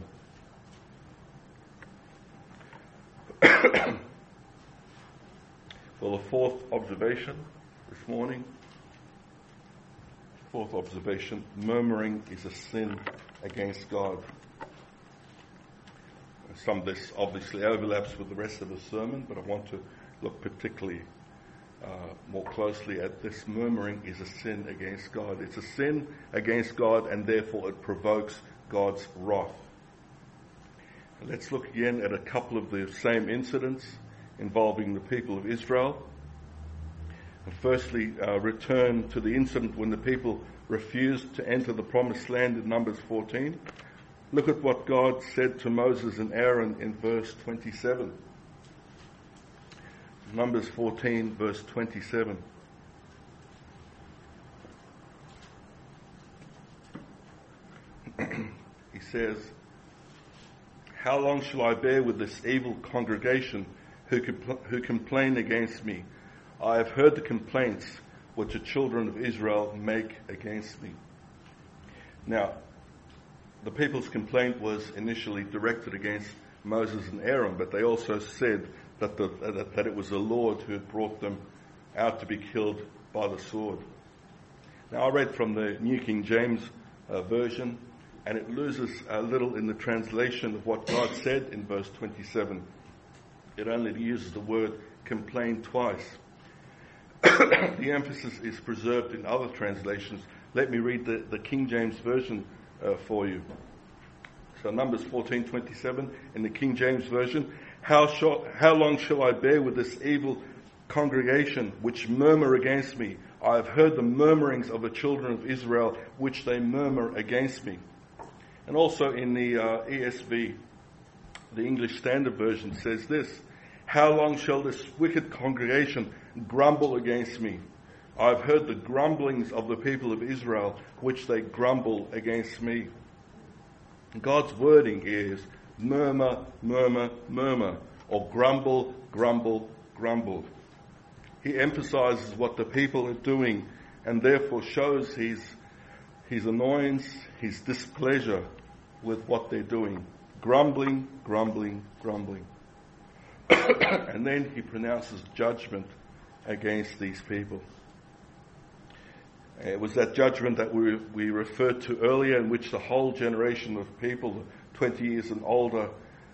Speaker 1: Well, the fourth observation this morning. Fourth observation, murmuring is a sin against God. Some of this obviously overlaps with the rest of the sermon, but I want to look particularly more closely at this. Murmuring is a sin against God. It's a sin against God, and therefore it provokes God's wrath. Let's look again at a couple of the same incidents involving the people of Israel. And firstly, return to the incident when the people refused to enter the promised land in Numbers 14. Look at what God said to Moses and Aaron in verse 27. Numbers 14, verse 27. He says, "How long shall I bear with this evil congregation who complain against me? I have heard the complaints which the children of Israel make against me." Now, the people's complaint was initially directed against Moses and Aaron, but they also said that it was the Lord who had brought them out to be killed by the sword. Now, I read from the New King James Version, and it loses a little in the translation of what God said in verse 27. It only uses the word complain twice. The emphasis is preserved in other translations. Let me read the King James Version for you. So Numbers 14:27 in the King James Version. How long shall I bear with this evil congregation which murmur against me? I have heard the murmurings of the children of Israel which they murmur against me. And also in the ESV, the English Standard Version says this: how long shall this wicked congregation grumble against me? I've heard the grumblings of the people of Israel, which they grumble against me. God's wording is murmur, murmur, murmur, or grumble, grumble, grumble. He emphasizes what the people are doing and therefore shows his annoyance, his displeasure with what they're doing. Grumbling, grumbling, grumbling. And then he pronounces judgment against these people. It was that judgment that we referred to earlier, in which the whole generation of people, 20 years and older,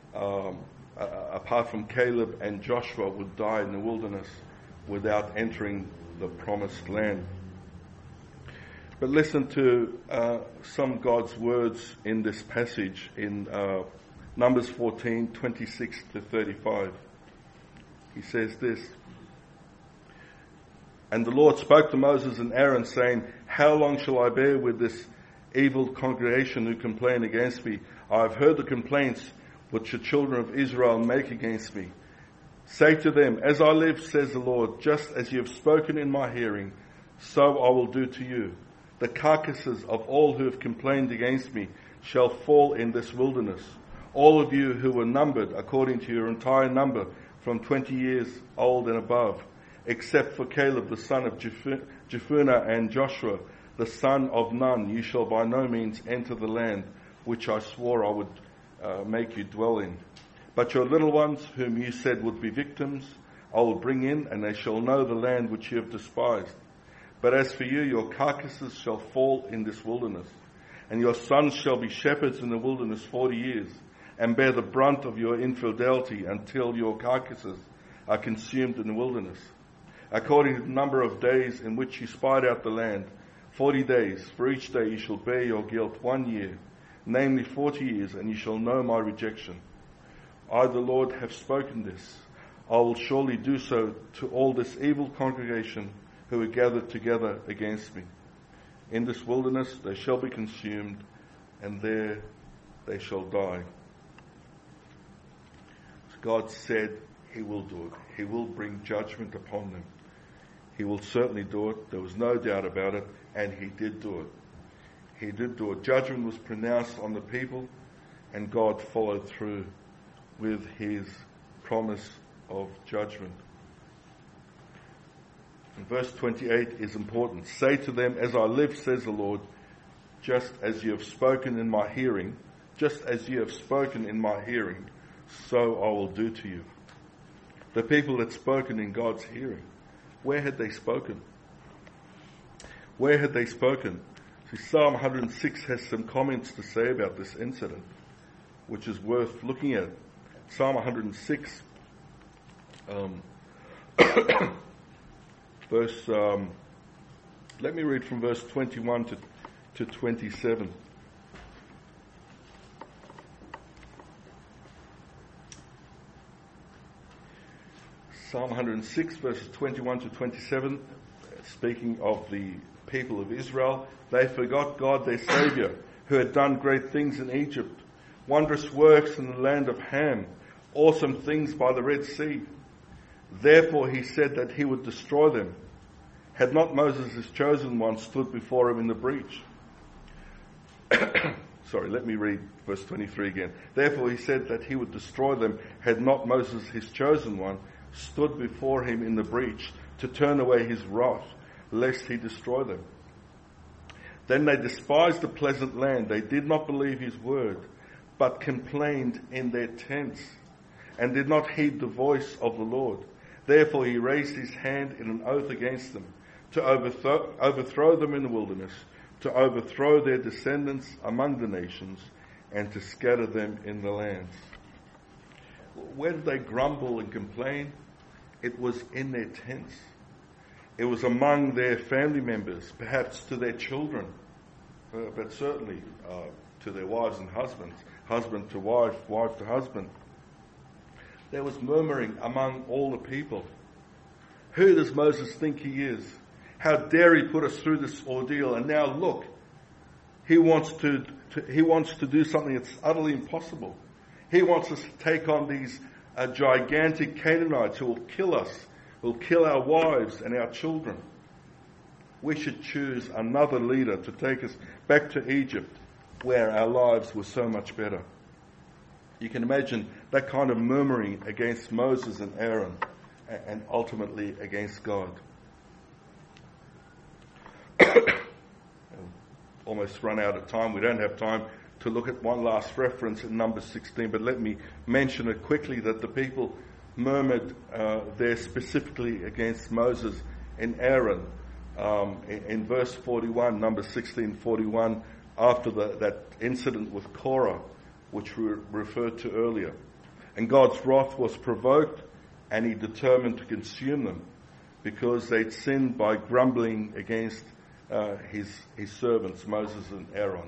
Speaker 1: apart from Caleb and Joshua, would die in the wilderness without entering the promised land. But listen to some God's words in this passage in Numbers 14:26 to 35. He says this: "And the Lord spoke to Moses and Aaron, saying, how long shall I bear with this evil congregation who complain against me? I have heard the complaints which the children of Israel make against me, Say to them, as I live, says the Lord, just as you have spoken in my hearing, so I will do to you. The carcasses of all who have complained against me shall fall in this wilderness. All of you who were numbered according to your entire number from 20 years old and above, except for Caleb the son of Jephunneh and Joshua the son of Nun, you shall by no means enter the land which I swore I would make you dwell in. But your little ones, whom you said would be victims, I will bring in, and they shall know the land which you have despised. But as for you, your carcasses shall fall in this wilderness, and your sons shall be shepherds in the wilderness 40 years, and bear the brunt of your infidelity until your carcasses are consumed in the wilderness. According to the number of days in which you spied out the land, 40 days, for each day you shall bear your guilt 1 year, namely 40 years, and you shall know my rejection. I, the Lord, have spoken this. I will surely do so to all this evil congregation who are gathered together against me. In this wilderness they shall be consumed, and there they shall die. God said he will do it. He will bring judgment upon them. He will certainly do it. There was no doubt about it, and he did do it. He did do it. Judgment was pronounced on the people, and God followed through with his promise of judgment. And verse 28 is important. Say to them, as I live, says the Lord, just as you have spoken in my hearing, just as you have spoken in my hearing, so I will do to you. The people had spoken in God's hearing. Where had they spoken? Where had they spoken? See, Psalm 106 has some comments to say about this incident, which is worth looking at. Psalm 106, let me read from verse 21 to 27. Psalm 106, verses 21 to 27, speaking of the people of Israel. They forgot God, their Saviour, who had done great things in Egypt, wondrous works in the land of Ham, awesome things by the Red Sea. Therefore he said that he would destroy them. Had not Moses, his chosen one, stood before him in the breach. Sorry, let me read verse 23 again. Therefore he said that he would destroy them, had not Moses, his chosen one, stood before him in the breach to turn away his wrath, lest he destroy them. Then they despised the pleasant land. They did not believe his word, but complained in their tents, and did not heed the voice of the Lord. Therefore he raised his hand in an oath against them, to overthrow them in the wilderness, to overthrow their descendants among the nations, and to scatter them in the lands. Where did they grumble and complain? It was in their tents. It was among their family members, perhaps to their children, but certainly to their wives and husbands, husband to wife, wife to husband. There was murmuring among all the people. Who does Moses think he is? How dare he put us through this ordeal? And now look, he wants to do something that's utterly impossible. He wants us to take on these gigantic Canaanites who will kill us, will kill our wives and our children. We should choose another leader to take us back to Egypt, where our lives were so much better. You can imagine that kind of murmuring against Moses and Aaron, and ultimately against God. Almost run out of time. We don't have time to look at one last reference in Numbers 16, but let me mention it quickly that the people murmured there specifically against Moses and Aaron. In verse 41, Numbers 16:41, after that incident with Korah, which we referred to earlier. And God's wrath was provoked, and he determined to consume them because they'd sinned by grumbling against his servants, Moses and Aaron,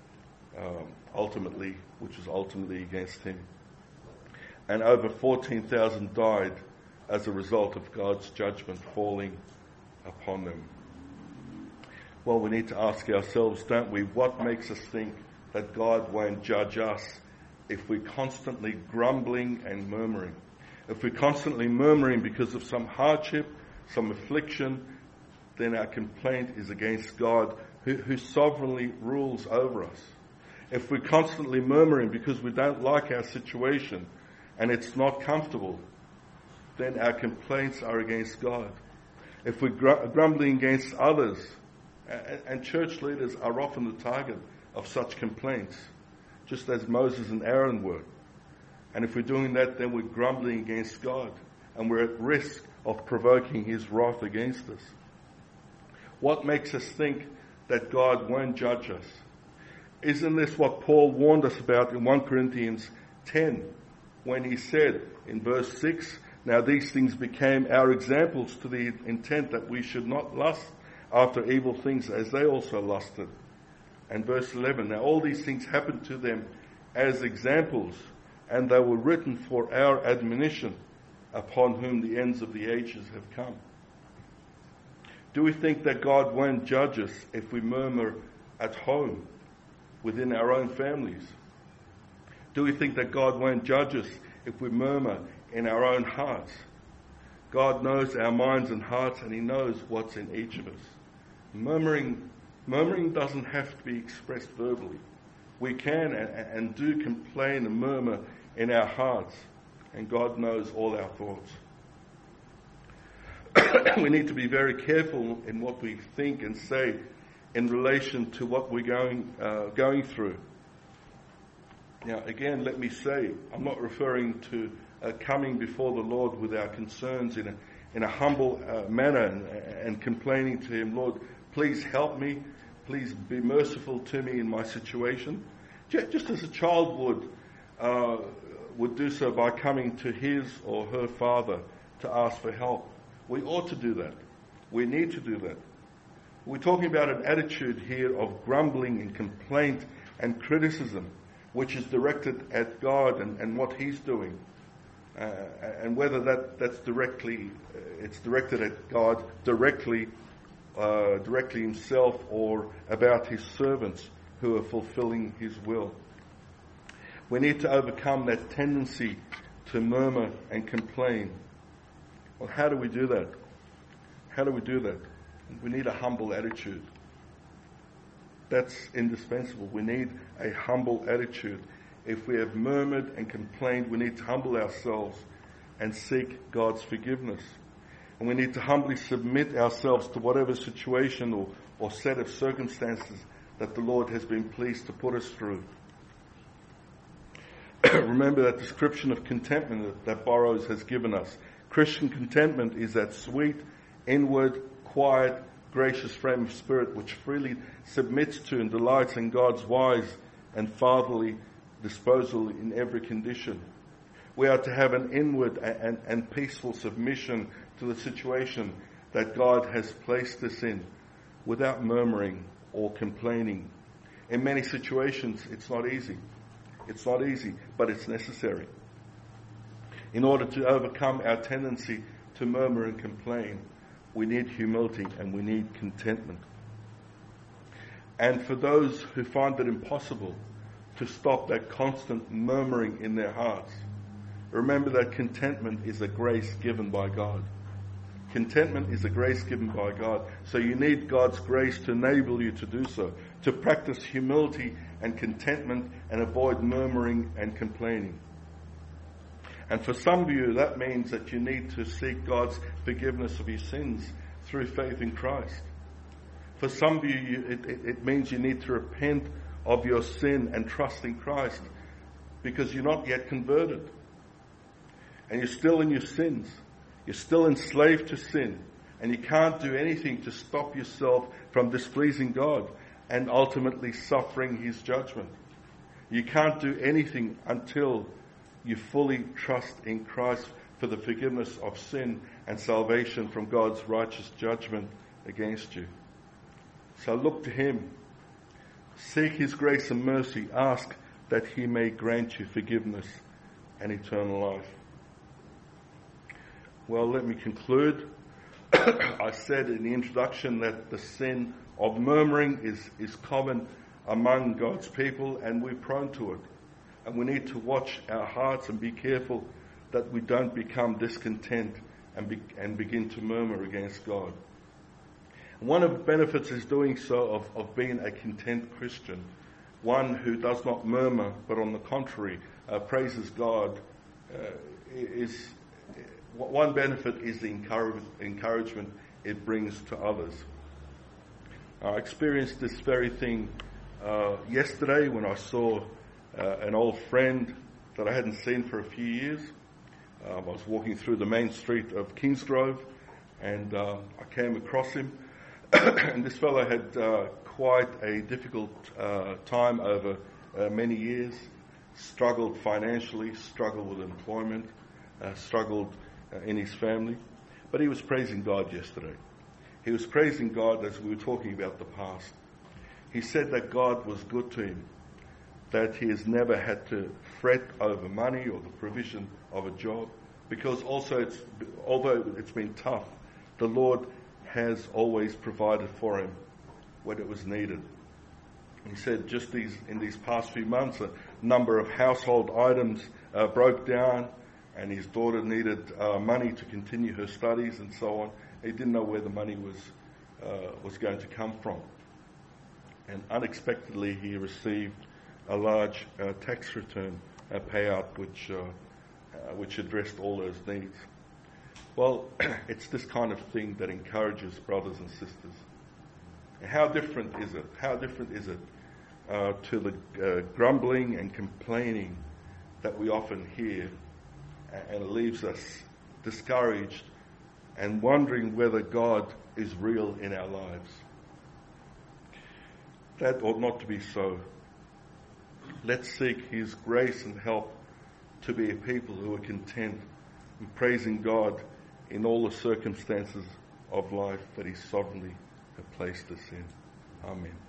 Speaker 1: which was ultimately against him. And over 14,000 died as a result of God's judgment falling upon them. Well, we need to ask ourselves, don't we, what makes us think that God won't judge us if we're constantly grumbling and murmuring? If we're constantly murmuring because of some hardship, some affliction, then our complaint is against God, who sovereignly rules over us. If we're constantly murmuring because we don't like our situation and it's not comfortable, then our complaints are against God. If we're grumbling against others, and church leaders are often the target of such complaints, just as Moses and Aaron were. And if we're doing that, then we're grumbling against God, and we're at risk of provoking his wrath against us. What makes us think that God won't judge us? Isn't this what Paul warned us about in 1 Corinthians 10, when he said in verse 6, "Now these things became our examples to the intent that we should not lust after evil things as they also lusted." And verse 11, "Now all these things happened to them as examples, and they were written for our admonition, upon whom the ends of the ages have come." Do we think that God won't judge us if we murmur at home, within our own families? Do we think that God won't judge us if we murmur in our own hearts? God knows our minds and hearts, and he knows what's in each of us. Murmuring doesn't have to be expressed verbally. We can and do complain and murmur in our hearts, and God knows all our thoughts. We need to be very careful in what we think and say in relation to what we're going through. Now, again, let me say, I'm not referring to coming before the Lord with our concerns in a humble manner and complaining to him, "Lord, please help me. Please be merciful to me in my situation." Just as a child would do so by coming to his or her father to ask for help. We ought to do that. We need to do that. We're talking about an attitude here of grumbling and complaint and criticism, which is directed at God and what he's doing. And whether that's directly, it's directed at God directly himself, or about his servants who are fulfilling his will. We need to overcome that tendency to murmur and complain. Well, how do we do that? How do we do that? We need a humble attitude. That's indispensable. We need a humble attitude. If we have murmured and complained, we need to humble ourselves and seek God's forgiveness. And we need to humbly submit ourselves to whatever situation or set of circumstances that the Lord has been pleased to put us through. Remember that description of contentment that Burroughs has given us. Christian contentment is that sweet, inward, quiet, gracious frame of spirit which freely submits to and delights in God's wise and fatherly disposal in every condition. We are to have an inward and peaceful submission to the situation that God has placed us in, without murmuring or complaining. In many situations, it's not easy. It's not easy, but it's necessary. In order to overcome our tendency to murmur and complain, we need humility and we need contentment. And for those who find it impossible to stop that constant murmuring in their hearts, remember that contentment is a grace given by God. Contentment is a grace given by God. So you need God's grace to enable you to do so, to practice humility and contentment and avoid murmuring and complaining. And for some of you, that means that you need to seek God's forgiveness of your sins through faith in Christ. For some of you, it means you need to repent of your sin and trust in Christ, because you're not yet converted. And you're still in your sins. You're still enslaved to sin. And you can't do anything to stop yourself from displeasing God and ultimately suffering his judgment. You can't do anything until you fully trust in Christ for the forgiveness of sin and salvation from God's righteous judgment against you. So look to him. Seek his grace and mercy. Ask that he may grant you forgiveness and eternal life. Well, let me conclude. I said in the introduction that the sin of murmuring is common among God's people, and we're prone to it. And we need to watch our hearts and be careful that we don't become discontent and begin to murmur against God. One of the benefits is doing so of being a content Christian, one who does not murmur, but on the contrary, praises God. One benefit is the encouragement it brings to others. I experienced this very thing yesterday when I saw an old friend that I hadn't seen for a few years. I was walking through the main street of Kingsgrove, and I came across him. And this fellow had quite a difficult time over many years, struggled financially, struggled with employment, struggled in his family. But he was praising God yesterday. He was praising God as we were talking about the past. He said that God was good to him, that he has never had to fret over money or the provision of a job, because also although it's been tough, the Lord has always provided for him when it was needed. He said just in these past few months, a number of household items broke down, and his daughter needed money to continue her studies and so on. He didn't know where the money was going to come from. And unexpectedly, he received a large tax return payout, which addressed all those needs. Well, it's this kind of thing that encourages brothers and sisters. How different is it? How different is it to the grumbling and complaining that we often hear, and it leaves us discouraged and wondering whether God is real in our lives. That ought not to be so. Let's seek His grace and help to be a people who are content and praising God in all the circumstances of life that He sovereignly has placed us in. Amen.